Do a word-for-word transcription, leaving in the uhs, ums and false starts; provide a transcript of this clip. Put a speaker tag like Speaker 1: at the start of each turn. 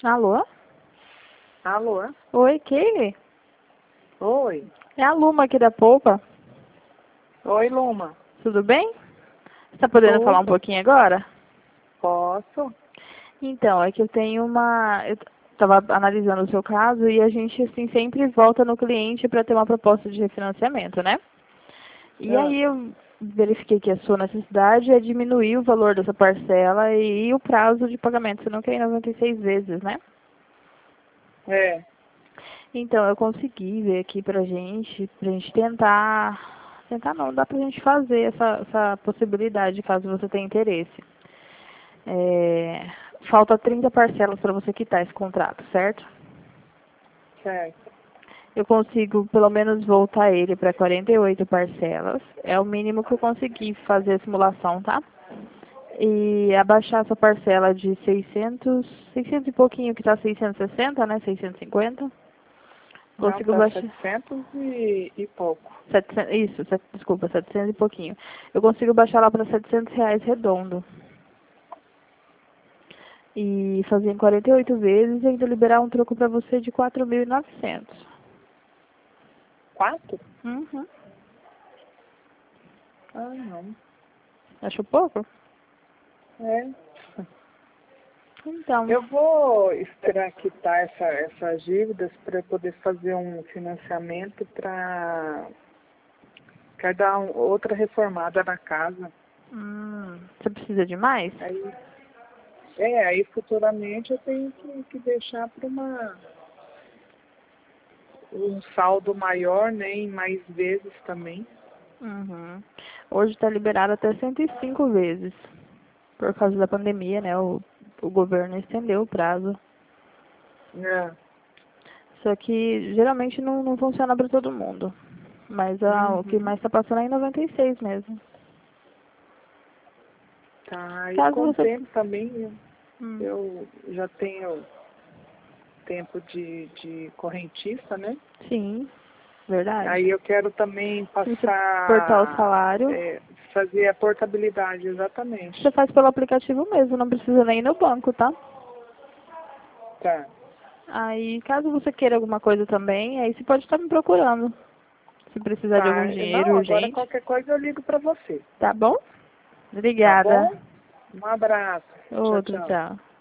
Speaker 1: Alô?
Speaker 2: Alô?
Speaker 1: Oi, Keile?
Speaker 2: Oi.
Speaker 1: É a Luma aqui da Polpa.
Speaker 2: Oi, Luma.
Speaker 1: Tudo bem? Você tá podendo falar um
Speaker 2: Tudo?
Speaker 1: pouquinho agora?
Speaker 2: Posso?
Speaker 1: Então, é que eu tenho uma... Eu estava analisando o seu caso e a gente, assim, sempre volta no cliente para ter uma proposta de refinanciamento, né? E
Speaker 2: Ah,
Speaker 1: aí eu verifiquei que a sua necessidade é diminuir o valor dessa parcela e o prazo de pagamento. Você não quer ir noventa e seis vezes, né?
Speaker 2: é.
Speaker 1: Então, eu consegui ver aqui pra gente, pra gente tentar, tentar não, dá pra gente fazer essa, essa possibilidade, caso você tenha interesse. É, falta trinta parcelas para você quitar esse contrato, certo?
Speaker 2: Certo.
Speaker 1: Eu consigo pelo menos voltar ele para quarenta e oito parcelas, é o mínimo que eu consegui fazer a simulação, tá? E abaixar essa parcela de seiscentos, seiscentos e pouquinho, que tá seiscentos e sessenta, né, seiscentos e cinquenta.
Speaker 2: Não,
Speaker 1: Consigo
Speaker 2: tá
Speaker 1: baixar.
Speaker 2: setecentos e, e pouco.
Speaker 1: setecentos, isso, set- desculpa, setecentos e pouquinho. Eu consigo baixar lá para setecentos reais redondo. E fazer em quarenta e oito vezes e ainda liberar um troco para você de quatro mil e novecentos.
Speaker 2: Quatro?
Speaker 1: Uhum.
Speaker 2: Ah, não.
Speaker 1: Achou pouco?
Speaker 2: É.
Speaker 1: Então.
Speaker 2: Eu vou esperar quitar essa, essas dívidas para poder fazer um financiamento para dar um, outra reformada na casa.
Speaker 1: Hum, você precisa de mais?
Speaker 2: Aí, é, aí futuramente eu tenho que, que deixar para uma um saldo maior, né, em mais vezes também.
Speaker 1: Uhum. Hoje está liberado até cento e cinco vezes. Por causa da pandemia, né? O, o governo estendeu o prazo.
Speaker 2: É.
Speaker 1: Só que geralmente não, não funciona para todo mundo. Mas ah, o que
Speaker 2: Uhum.
Speaker 1: mais está passando é em noventa e seis mesmo.
Speaker 2: Tá, e
Speaker 1: Caso
Speaker 2: com o
Speaker 1: você.
Speaker 2: tempo também eu,
Speaker 1: Hum,
Speaker 2: eu já tenho tempo de, de correntista, né?
Speaker 1: sim, verdade.
Speaker 2: Aí eu quero também
Speaker 1: Se você cortar o
Speaker 2: passar,
Speaker 1: salário,
Speaker 2: é, fazer a portabilidade, exatamente.
Speaker 1: você faz pelo aplicativo mesmo, não precisa nem ir no banco, tá?
Speaker 2: Tá.
Speaker 1: Aí, caso você queira alguma coisa também, aí você pode estar me procurando. Se precisar de algum
Speaker 2: Tá.
Speaker 1: dinheiro
Speaker 2: Não, agora
Speaker 1: urgente,
Speaker 2: qualquer coisa eu ligo pra você.
Speaker 1: tá bom?
Speaker 2: Tá
Speaker 1: Obrigada.
Speaker 2: bom? Um abraço. Tchau,
Speaker 1: Outro,
Speaker 2: tchau.
Speaker 1: tchau.